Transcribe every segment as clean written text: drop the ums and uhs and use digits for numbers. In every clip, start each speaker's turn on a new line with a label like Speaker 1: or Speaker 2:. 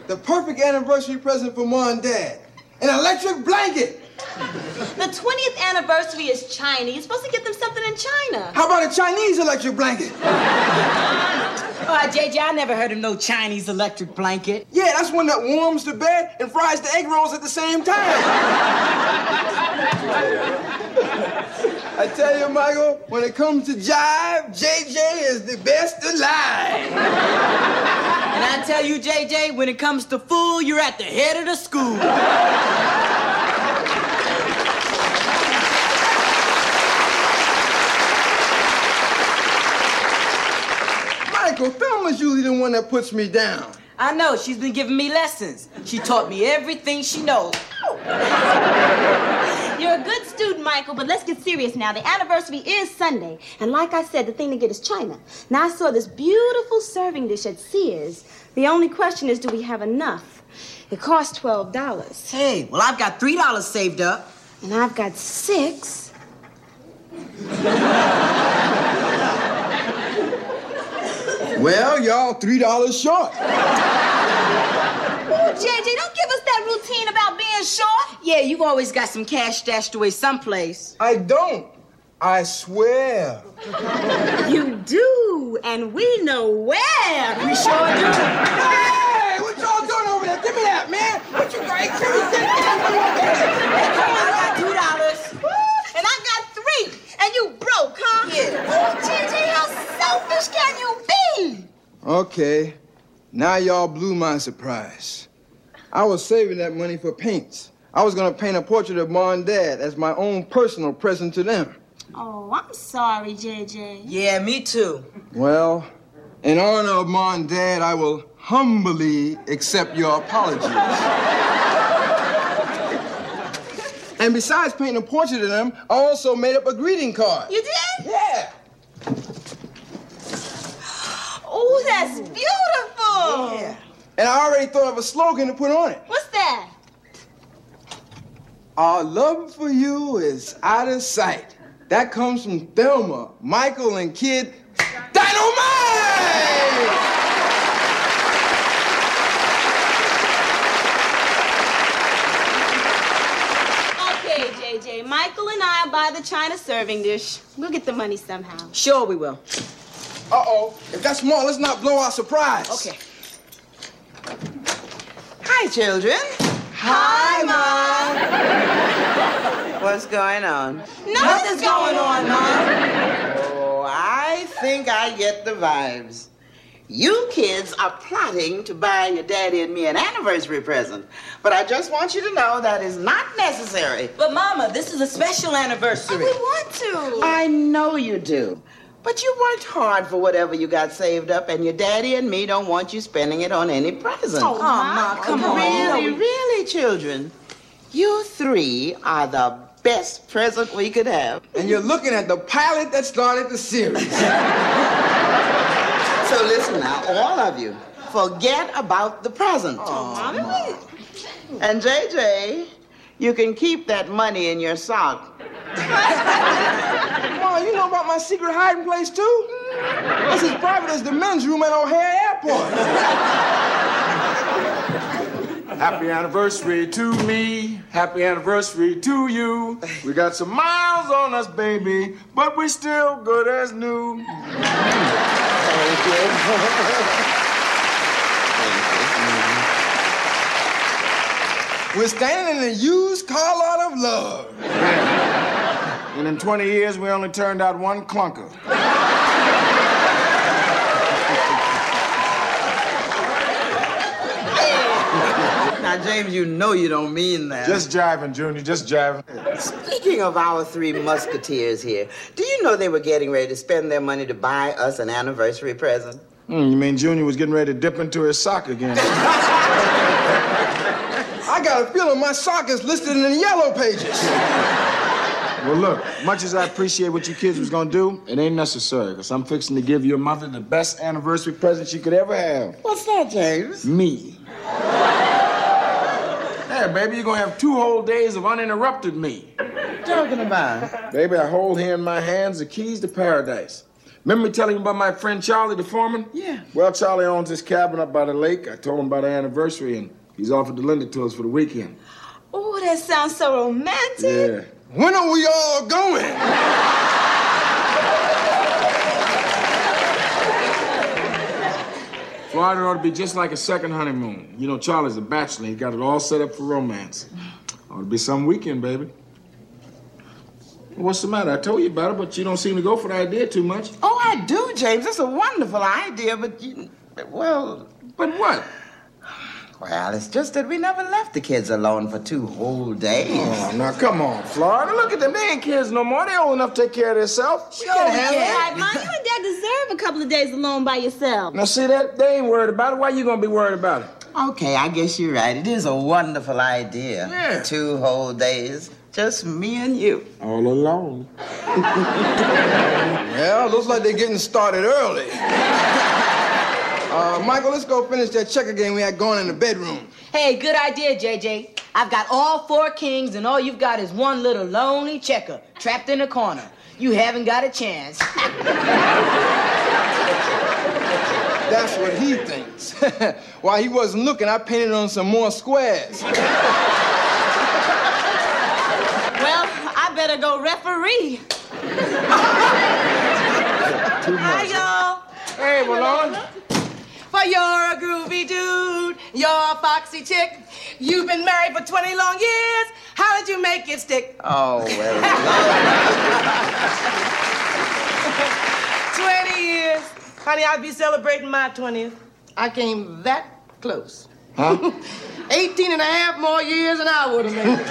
Speaker 1: the perfect anniversary present for Mom and Dad. An electric blanket.
Speaker 2: The 20th anniversary is China. You're supposed to get them something in China.
Speaker 1: How about a Chinese electric blanket?
Speaker 3: JJ, I never heard of no Chinese electric blanket.
Speaker 1: Yeah, that's one that warms the bed and fries the egg rolls at the same time. I tell you, Michael, when it comes to jive, JJ is the best alive.
Speaker 3: And I tell you, JJ, when it comes to food, you're at the head of the school.
Speaker 1: Michael, Thelma's usually the one that puts me down.
Speaker 3: I know, she's been giving me lessons. She taught me everything she knows.
Speaker 2: You're a good student, Michael, but let's get serious now. The anniversary is Sunday. And like I said, the thing to get is China. Now, I saw this beautiful serving dish at Sears. The only question is, do we have enough? It costs $12.
Speaker 3: Hey, well, I've got $3 saved up.
Speaker 2: And I've got $6.
Speaker 1: Well, y'all $3 short.
Speaker 2: Oh, JJ, don't give us that routine about being short.
Speaker 3: Yeah, you've always got some cash stashed away someplace.
Speaker 1: I don't. I swear.
Speaker 2: You do, and we know where.
Speaker 3: We sure do.
Speaker 1: Hey, what y'all doing over there? Give me that, man. What you got?
Speaker 3: Come on, I got $2.
Speaker 2: And I got $3. And you broke, huh?
Speaker 3: Yeah.
Speaker 2: Oh, JJ, how selfish can you be?
Speaker 1: Okay. Now y'all blew my surprise. I was saving that money for paints. I was gonna paint a portrait of Mom and Dad as my own personal present to them.
Speaker 2: Oh, I'm sorry, JJ.
Speaker 3: Yeah, me too.
Speaker 1: Well, in honor of Mom and Dad, I will humbly accept your apologies. And besides painting a portrait of them, I also made up a greeting card.
Speaker 2: You did?
Speaker 1: Yeah.
Speaker 2: Oh, that's beautiful.
Speaker 3: Yeah.
Speaker 1: And I already thought of a slogan to put on it.
Speaker 2: What's that?
Speaker 1: Our love for you is out of sight. That comes from Thelma, Michael, and Kid Dynamite!
Speaker 2: Okay, JJ, Michael and I'll buy the China serving dish. We'll get the money somehow.
Speaker 3: Sure we will.
Speaker 1: Uh-oh. If that's small, let's not blow our surprise.
Speaker 3: Okay. Hi, children.
Speaker 2: Hi, Mom.
Speaker 4: What's going on?
Speaker 2: Nothing's going on, Mom.
Speaker 4: Oh, I think I get the vibes. You kids are plotting to buy your daddy and me an anniversary present. But I just want you to know that is not necessary.
Speaker 3: But, Mama, this is a special anniversary.
Speaker 2: We want to.
Speaker 4: I know you do. But you worked hard for whatever you got saved up, and your daddy and me don't want you spending it on any present.
Speaker 3: Oh, Ma, come on.
Speaker 4: Really, children, you three are the best present we could have.
Speaker 1: And you're looking at the pilot that started the series.
Speaker 4: So listen now, all of you, forget about the present.
Speaker 2: Mommy.
Speaker 4: And JJ, you can keep that money in your sock.
Speaker 1: Mom, you know about my secret hiding place, too? It's as private as the men's room at O'Hare Airport.
Speaker 5: Happy anniversary to me. Happy anniversary to you. We got some miles on us, baby, but we still good as new.
Speaker 1: We're standing in a used car lot of love.
Speaker 5: And in 20 years, we only turned out one clunker.
Speaker 4: Now, James, you know you don't mean that.
Speaker 5: Just jiving, Junior, just jiving.
Speaker 4: Speaking of our three musketeers here, do you know they were getting ready to spend their money to buy us an anniversary present?
Speaker 5: You mean Junior was getting ready to dip into his sock again?
Speaker 1: I got a feeling my sock is listed in the yellow pages.
Speaker 5: Well, look, much as I appreciate what you kids was gonna do, it ain't necessary, because I'm fixing to give your mother the best anniversary present she could ever have.
Speaker 4: What's that, James?
Speaker 5: Me. Hey, baby, you're gonna have 2 whole days of uninterrupted me.
Speaker 4: Talking about?
Speaker 5: Baby, I hold here in my hands the keys to paradise. Remember me telling you about my friend Charlie, the foreman?
Speaker 4: Yeah.
Speaker 5: Well, Charlie owns this cabin up by the lake. I told him about our anniversary, and he's offered to lend it to us for the weekend.
Speaker 2: Oh, that sounds so romantic.
Speaker 5: Yeah.
Speaker 1: When are we all going?
Speaker 5: Florida ought to be just like a second honeymoon. You know, Charlie's a bachelor. He's got it all set up for romance. Ought to be some weekend, baby. What's the matter? I told you about it, but you don't seem to go for the idea too much.
Speaker 4: Oh, I do, James. It's a wonderful idea, but well...
Speaker 5: But what?
Speaker 4: Well, it's just that we never left the kids alone for 2 whole days.
Speaker 5: Oh, now, come on, Florida. Look at them. They ain't kids no more. They old enough to take care of themselves.
Speaker 2: Sure, yeah. Mom, you and Dad deserve a couple of days alone by yourself.
Speaker 5: Now, see that? They ain't worried about it. Why you gonna be worried about it?
Speaker 4: Okay, I guess you're right. It is a wonderful idea.
Speaker 5: Yeah.
Speaker 4: 2 whole days, just me and you.
Speaker 5: All alone.
Speaker 1: Well, looks like they're getting started early. Michael, let's go finish that checker game we had going in the bedroom.
Speaker 3: Hey, good idea, JJ. I've got all 4 kings, and all you've got is one little lonely checker trapped in a corner. You haven't got a chance.
Speaker 1: That's what he thinks. While he wasn't looking, I painted on some more squares.
Speaker 2: Well, I better go referee. Hi, y'all.
Speaker 5: Hey, Malone.
Speaker 6: For you're a groovy dude, you're a foxy chick. You've been married for 20 long years. How did you make it stick?
Speaker 4: Oh, well.
Speaker 6: 20 years. Honey, I'll be celebrating my 20th. I came that close.
Speaker 5: Huh?
Speaker 6: 18 and a half more years and I would have made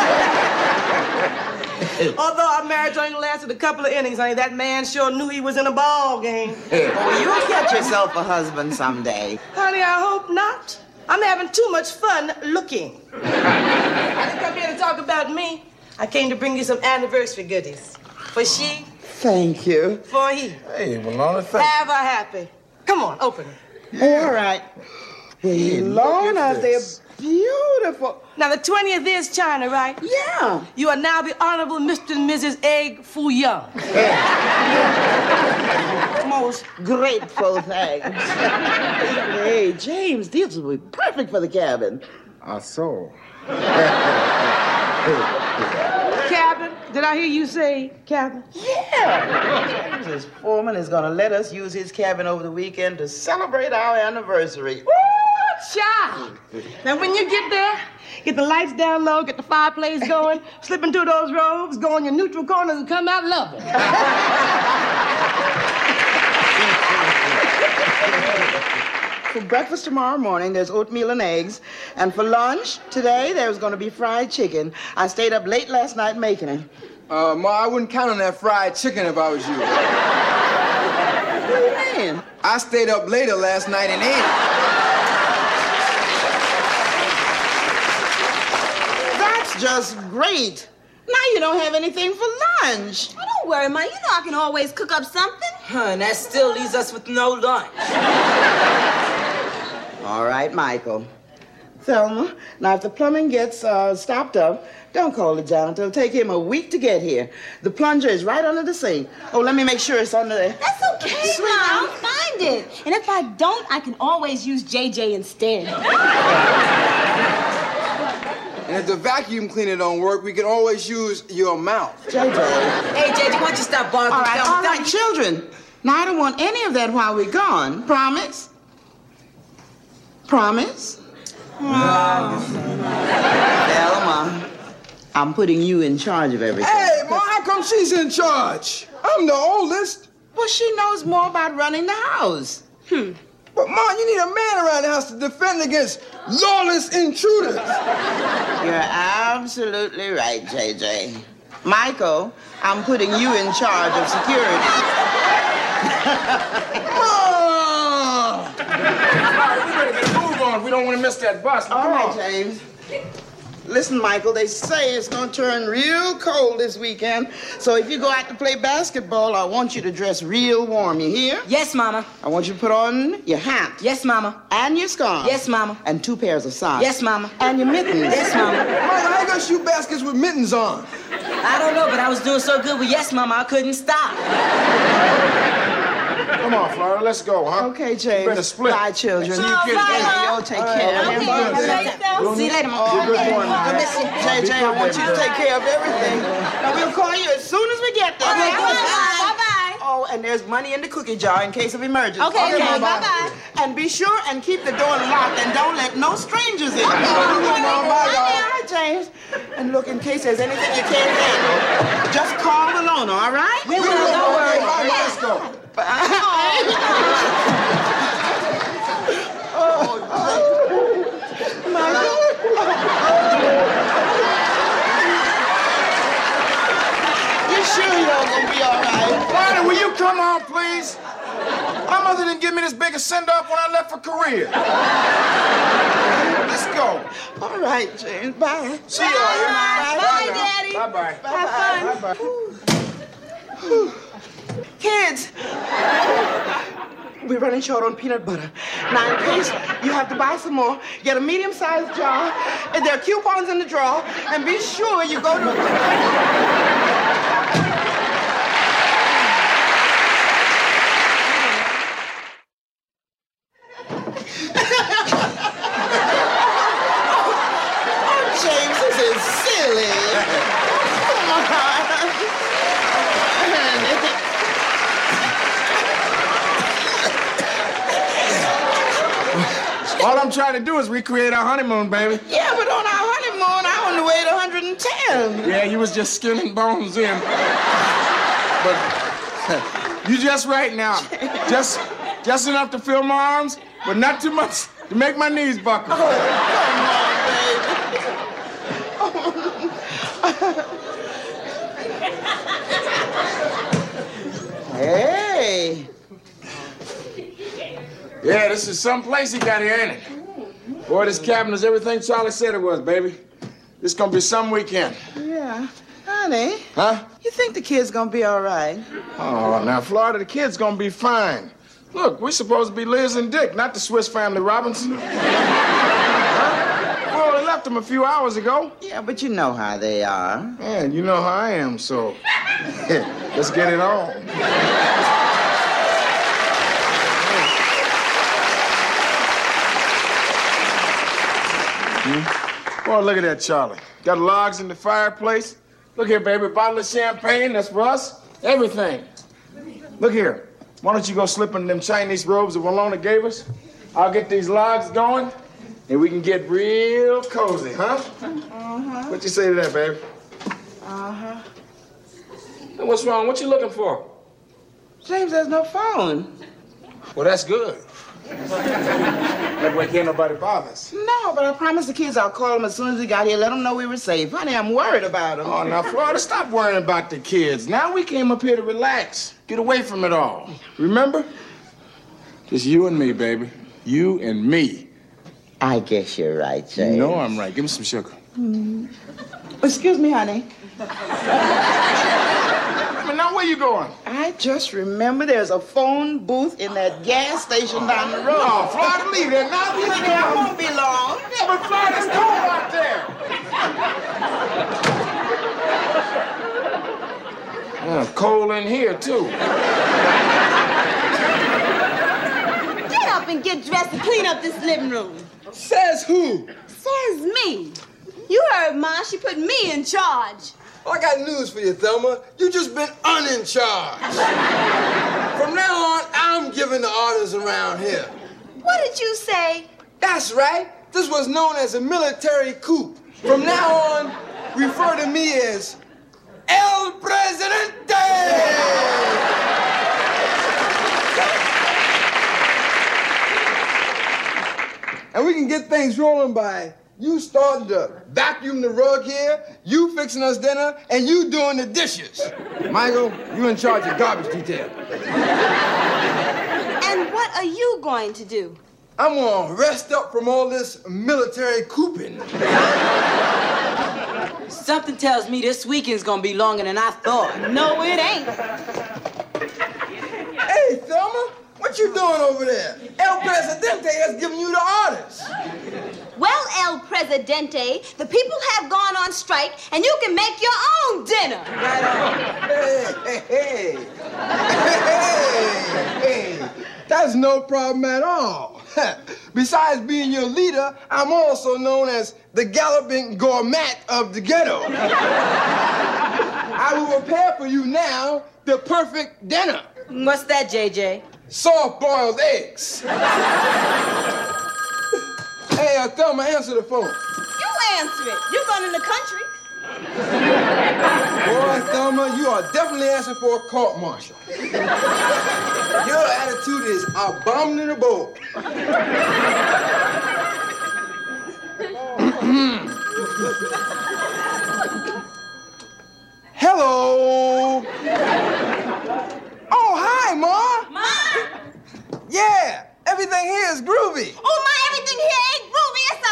Speaker 6: it. Although our marriage only lasted a couple of innings, honey, that man sure knew he was in a ball game.
Speaker 4: Oh, you'll get yourself a husband someday.
Speaker 6: Honey, I hope not. I'm having too much fun looking. I didn't come here to talk about me. I came to bring you some anniversary goodies. For she,
Speaker 4: Thank you.
Speaker 6: for he.
Speaker 5: Hey, Malone, thank
Speaker 6: Have a happy. Come on, open it.
Speaker 4: All right. Hey, Lorna, they're
Speaker 5: this.
Speaker 4: beautiful.
Speaker 6: Now, the 20th is China, right?
Speaker 4: Yeah.
Speaker 6: You are now the Honorable Mr. and Mrs. Egg Foo Young.
Speaker 4: Most grateful thanks. Hey, James, these will be perfect for the cabin.
Speaker 5: So.
Speaker 6: Cabin? Did I hear you say cabin?
Speaker 4: Yeah. James, his foreman is going to let us use his cabin over the weekend to celebrate our anniversary.
Speaker 6: Woo, child. Now, when you get there, get the lights down low, get the fireplace going, slip into those robes, go in your neutral corners, and come out loving.
Speaker 4: For breakfast tomorrow morning, there's oatmeal and eggs. And for lunch today, there's going to be fried chicken. I stayed up late last night making it.
Speaker 1: Ma, I wouldn't count on that fried chicken if I was you.
Speaker 4: What do you mean?
Speaker 1: I stayed up later last night and ate it.
Speaker 4: That's just great. Now you don't have anything for lunch.
Speaker 2: Oh, don't worry, Ma. You know I can always cook up something.
Speaker 3: And that still leaves us with no lunch.
Speaker 4: All right, Michael. Thelma, now if the plumbing gets stopped up, don't call the janitor. It'll take him a week to get here. The plunger is right under the sink. Oh, let me make sure it's under there.
Speaker 2: That's okay, Ma. I'll find it. And if I don't, I can always use JJ instead.
Speaker 1: And if the vacuum cleaner don't work, we can always use your mouth.
Speaker 4: JJ.
Speaker 3: Hey, JJ, why don't you stop barking?
Speaker 4: All right, children. Now, I don't want any of that while we're gone. Promise? Promise? Thelma, I'm putting you in charge of everything.
Speaker 1: Hey, Ma, how come she's in charge? I'm the oldest.
Speaker 4: Well, she knows more about running the house.
Speaker 1: But, Ma, you need a man around the house to defend against lawless intruders.
Speaker 4: You're absolutely right, JJ. Michael, I'm putting you in charge of security.
Speaker 5: Move on. We don't want to miss that bus. Now,
Speaker 4: All
Speaker 5: come
Speaker 4: right,
Speaker 5: on.
Speaker 4: James. Listen, Michael, they say it's going to turn real cold this weekend. So if you go out to play basketball, I want you to dress real warm. You hear?
Speaker 3: Yes, Mama.
Speaker 4: I want you to put on your hat.
Speaker 3: Yes, Mama.
Speaker 4: And your scarf.
Speaker 3: Yes, Mama.
Speaker 4: And 2 pairs of socks.
Speaker 3: Yes, Mama.
Speaker 4: And your mittens.
Speaker 3: Yes, Mama.
Speaker 1: Ma, how you gonna shoot baskets with mittens on?
Speaker 3: I don't know, but I was doing so good with Yes, Mama, I couldn't stop.
Speaker 5: Come on, Florida, let's go, huh?
Speaker 4: Okay, James.
Speaker 5: You better split.
Speaker 4: Bye, children.
Speaker 5: See you kids later.
Speaker 4: You'll take care of
Speaker 2: Okay,
Speaker 4: them.
Speaker 3: See you later, Mama.
Speaker 5: Good morning, man.
Speaker 4: JJ, I want you to take care of everything. Now, we'll call you as soon as we get there.
Speaker 2: Okay, bye-bye.
Speaker 4: Oh, and there's money in the cookie jar in case of emergency.
Speaker 2: Okay, bye-bye.
Speaker 4: And be sure and keep the door locked and don't let no strangers in. Bye, James. And look, in case there's anything you can't handle, just call the loaner, all right?
Speaker 3: We will, don't worry.
Speaker 5: Let's go.
Speaker 4: You sure you're gonna be all right?
Speaker 5: Florida, will you come on, please? My mother didn't give me this big a send-off when I left for Korea. Let's go.
Speaker 4: All right, James. Bye.
Speaker 5: See you all.
Speaker 2: Bye, Daddy.
Speaker 5: Bye-bye.
Speaker 2: Have fun.
Speaker 5: Bye-bye.
Speaker 4: Kids, we're running short on peanut butter. Now, in case you have to buy some more, get a medium-sized jar, and there are coupons in the drawer, and be sure you go to... James, this is silly.
Speaker 5: All I'm trying to do is recreate our honeymoon, baby.
Speaker 4: Yeah, but on our honeymoon, I only weighed 110.
Speaker 5: Yeah, you was just skin and bones in. But you just right now. Just enough to fill my arms, but not too much to make my knees buckle.
Speaker 4: Come on, baby. Hey.
Speaker 5: Yeah, this is some place he got here, ain't it? Boy, this cabin is everything Charlie said it was, baby. This gonna be some weekend.
Speaker 4: Yeah. Honey,
Speaker 5: Huh?
Speaker 4: you think the kid's gonna be all right?
Speaker 5: Oh, now, Florida, the kid's gonna be fine. Look, we're supposed to be Liz and Dick, not the Swiss Family Robinson. Huh? We only left them a few hours ago.
Speaker 4: Yeah, but you know how they are.
Speaker 5: And you know how I am, so let's get it on. Boy, look at that, Charlie. Got logs in the fireplace. Look here, baby, a bottle of champagne, that's for us. Everything. Look here. Why don't you go slip in them Chinese robes that Walona gave us? I'll get these logs going, and we can get real cozy, huh?
Speaker 4: Uh-huh.
Speaker 5: What you say to that, baby?
Speaker 4: Uh-huh.
Speaker 5: Hey, what's wrong? What you looking for?
Speaker 4: James, there's no phone.
Speaker 5: Well, that's good. That way can't nobody bother us.
Speaker 4: No, but I promised the kids I'll call them as soon as we got here, let them know we were safe. Honey, I'm worried about them.
Speaker 5: Oh, now, Florida, stop worrying about the kids. Now we came up here to relax, get away from it all. Remember? Just you and me, baby. You and me.
Speaker 4: I guess you're right, James.
Speaker 5: You know I'm right. Give me some sugar.
Speaker 4: Excuse me, honey.
Speaker 5: Now, where you going?
Speaker 4: I just remember there's a phone booth in that gas station down the road.
Speaker 5: Oh, Florida, leave that now. Leave
Speaker 4: Honey,
Speaker 5: it
Speaker 4: I
Speaker 5: now.
Speaker 4: won't be long.
Speaker 5: Yeah, but Florida, it's cold out there. Yeah, cold in here, too.
Speaker 2: Get up and get dressed and clean up this living room.
Speaker 1: Says who?
Speaker 2: Says me. You heard Ma, she put me in charge.
Speaker 1: Well, I got news for you, Thelma. You just been unin charge. From now on, I'm giving the orders around here.
Speaker 2: What did you say?
Speaker 1: That's right. This was known as a military coup. From now on, refer to me as El Presidente! And we can get things rolling by you starting to vacuum the rug here, you fixing us dinner, and you doing the dishes. Michael, you in charge of garbage detail.
Speaker 2: And what are you going to do?
Speaker 1: I'm gonna rest up from all this military couping.
Speaker 3: Something tells me this weekend's gonna be longer than I thought.
Speaker 2: No, it ain't.
Speaker 1: Hey, Thelma, what you doing over there? El Presidente has given you the orders.
Speaker 2: Well, El Presidente, the people have gone on strike, and you can make your own dinner.
Speaker 1: Right on. Hey. That's no problem at all. Besides being your leader, I'm also known as the galloping gourmet of the ghetto. I will prepare for you now the perfect dinner.
Speaker 3: What's that, JJ?
Speaker 1: Soft-boiled eggs. Hey, Thelma, answer the phone.
Speaker 2: You answer it. You're going in the country.
Speaker 1: Boy, Thelma, you are definitely asking for a court-martial. Your attitude is abominable. Hello. Oh, hi, Ma.
Speaker 2: Ma?
Speaker 1: Yeah, everything here is groovy.
Speaker 2: Oh, Ma, everything here ain't groovy. It's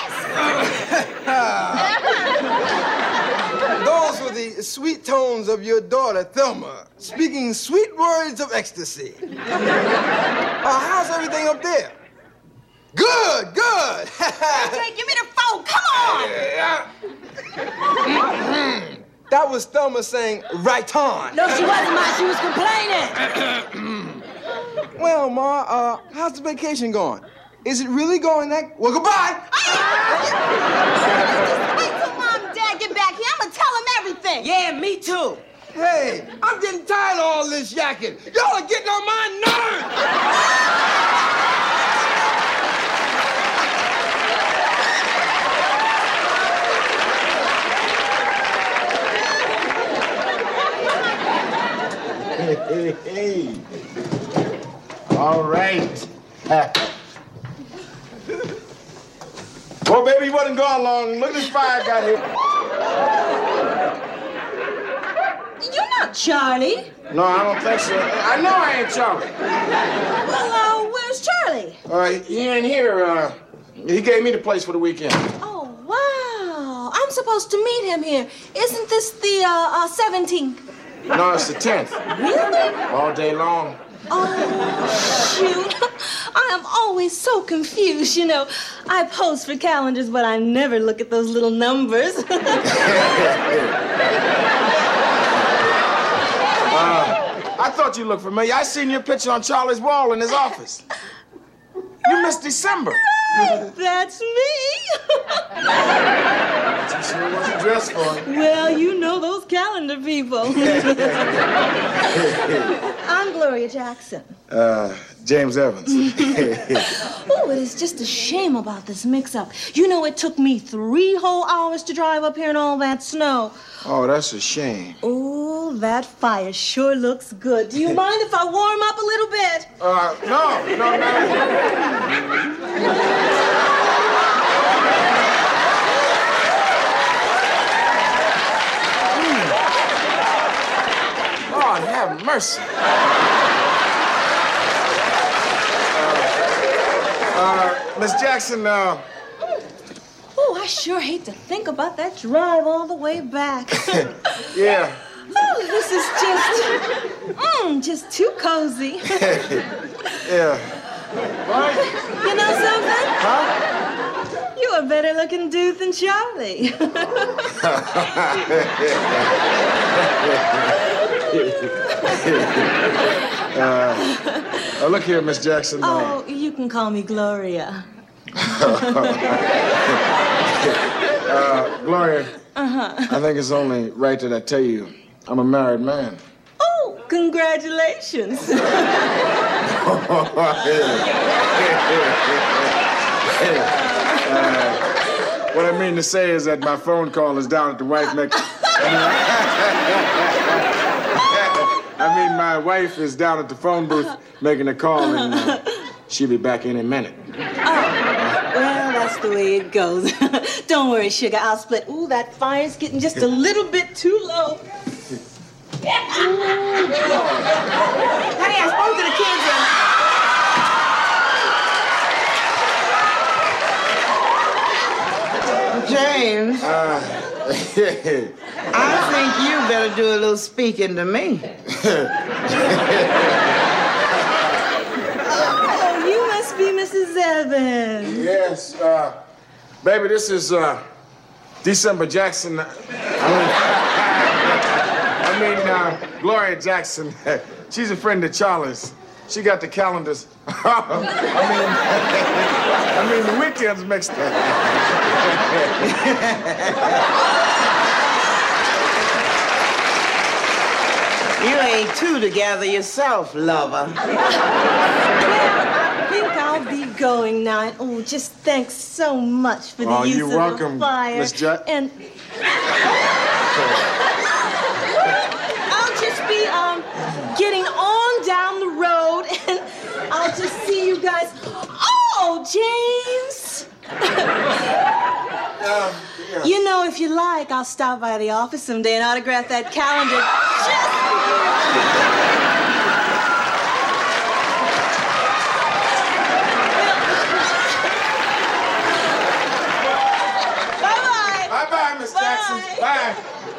Speaker 2: a mess.
Speaker 1: Those were the sweet tones of your daughter, Thelma, speaking sweet words of ecstasy. How's everything up there? Good.
Speaker 2: JJ, give me the phone. Come on.
Speaker 1: That was Thelma saying, right on.
Speaker 3: No, she wasn't, Ma. She was complaining.
Speaker 1: Well, Ma, how's the vacation going? Is it really going that... Well, goodbye.
Speaker 2: Wait till Mom and Dad get back here. I'm going to tell them everything.
Speaker 3: Yeah, me too.
Speaker 1: Hey, I'm getting tired of all this yakking. Y'all are getting on my nerves.
Speaker 5: Hey. All right. Well, baby, you wasn't gone long. Look at this fire I got here.
Speaker 2: You're not Charlie.
Speaker 5: No, I don't think so. I know I ain't Charlie.
Speaker 2: Well, where's Charlie?
Speaker 5: He ain't here. He gave me the place for the weekend.
Speaker 2: Oh, wow. I'm supposed to meet him here. Isn't this the 17th?
Speaker 5: No, it's the 10th.
Speaker 2: Really?
Speaker 5: All day long.
Speaker 2: Oh, shoot. I am always so confused, you know. I pose for calendars, but I never look at those little numbers.
Speaker 5: I thought you looked familiar. I seen your picture on Charlie's wall in his office. You missed December.
Speaker 2: That's me.
Speaker 5: You sure wasn't dressed for it.
Speaker 2: Well, you know those calendar people. I'm Gloria Jackson.
Speaker 5: James Evans.
Speaker 2: Oh, it is just a shame about this mix-up. You know, it took me 3 whole hours to drive up here in all that snow.
Speaker 5: Oh, that's a shame.
Speaker 2: Oh, that fire sure looks good. Do you mind if I warm up a little bit?
Speaker 5: No. Lord have mercy. Miss Jackson,
Speaker 2: Oh, I sure hate to think about that drive all the way back.
Speaker 5: yeah.
Speaker 2: Oh, this is just too cozy.
Speaker 5: Yeah. What?
Speaker 2: You know something?
Speaker 5: Huh?
Speaker 2: You a better looking dude than Charlie.
Speaker 5: Look here, Miss Jackson.
Speaker 2: Oh, you can call me Gloria.
Speaker 5: Gloria, I think it's only right that I tell you I'm a married man.
Speaker 2: Oh, congratulations.
Speaker 5: What I mean to say is that my phone call is down at the wife next. I mean, my wife is down at the phone booth making a call, and she'll be back any minute.
Speaker 2: Well, that's the way it goes. Don't worry, sugar. I'll split. Ooh, that fire's getting just a little bit too low.
Speaker 3: Honey, I spoke to the kids
Speaker 4: James, I think you better do a little speaking to me.
Speaker 2: Oh, you must be Mrs. Evans.
Speaker 5: Yes, Miss Jackson, I think it's only right that I tell you I'm a married man. Oh, that's right. Yeah.
Speaker 2: Oh, well, you must be Mrs. Evans.
Speaker 5: Yes,
Speaker 2: Well, you must be Mrs. Evans.
Speaker 5: Yes, Baby, this is December Jackson. Gloria Jackson. She's a friend of Charlie's. She got the calendars. The weekends mixed up.
Speaker 4: You ain't two together yourself, lover.
Speaker 6: I think I'll be going now. And, oh, just thanks so much for the use
Speaker 5: you're
Speaker 6: of
Speaker 5: welcome,
Speaker 6: the fire.
Speaker 5: Miss Judd.
Speaker 6: And I'll just be getting on down the road, and I'll just see you guys. Oh, James.
Speaker 5: Yes.
Speaker 6: You know, if you like, I'll stop by the office someday and autograph that calendar just for you. Bye-bye.
Speaker 5: Bye-bye, Miss Jackson. Bye.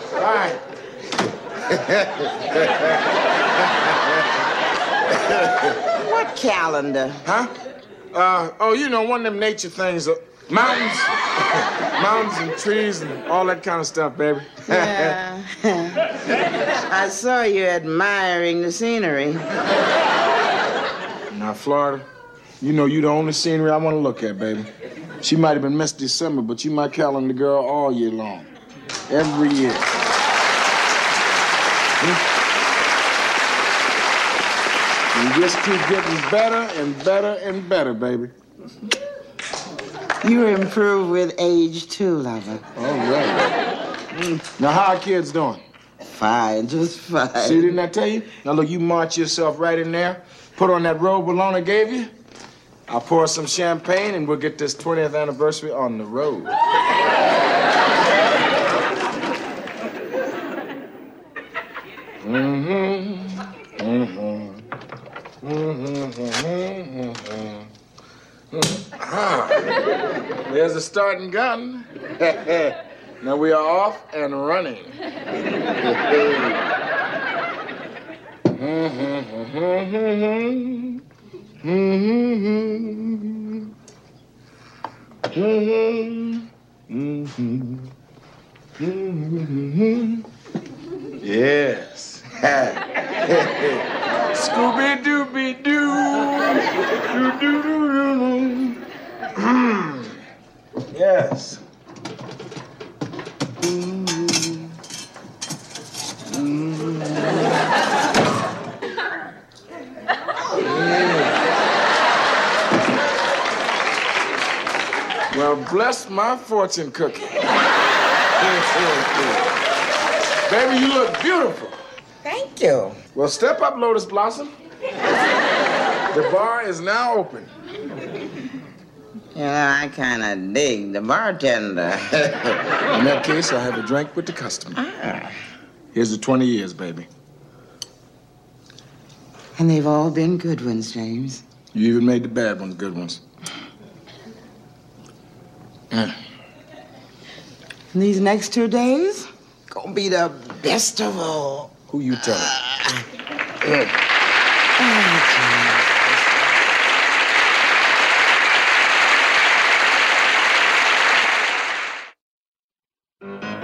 Speaker 5: Bye.
Speaker 4: What calendar?
Speaker 5: Huh? One of them nature things. Mountains. Mountains and trees and all that kind of stuff, baby.
Speaker 4: Yeah. I saw you admiring the scenery.
Speaker 5: Now, Florida, you know you the only scenery I want to look at, baby. She might have been Miss December, but you my calendar girl all year long. Every year. You just keep getting better and better and better, baby.
Speaker 4: You improve with age, too, lover.
Speaker 5: All right. Now, how are kids doing?
Speaker 4: Fine, just fine.
Speaker 5: See, didn't I tell you? Now, look, you march yourself right in there, put on that robe Bologna gave you. I'll pour some champagne, and we'll get this 20th anniversary on the road. There's a starting gun. Now we are off and running. Yes. Scooby-Dooby-Doo. Doo-doo-doo-doo-doo. Yes. Well, bless my fortune cookie. Baby, you look beautiful.
Speaker 4: Thank you.
Speaker 5: Well, step up, Lotus Blossom. The bar is now open.
Speaker 4: You know, I kind of dig the bartender.
Speaker 5: In that case, I'll have a drink with the customer.
Speaker 4: Ah.
Speaker 5: Here's the 20 years, baby.
Speaker 4: And they've all been good ones, James.
Speaker 5: You even made the bad ones good ones.
Speaker 4: And these next 2 days, gonna be the best of all.
Speaker 5: Who you telling?
Speaker 4: Oh, James.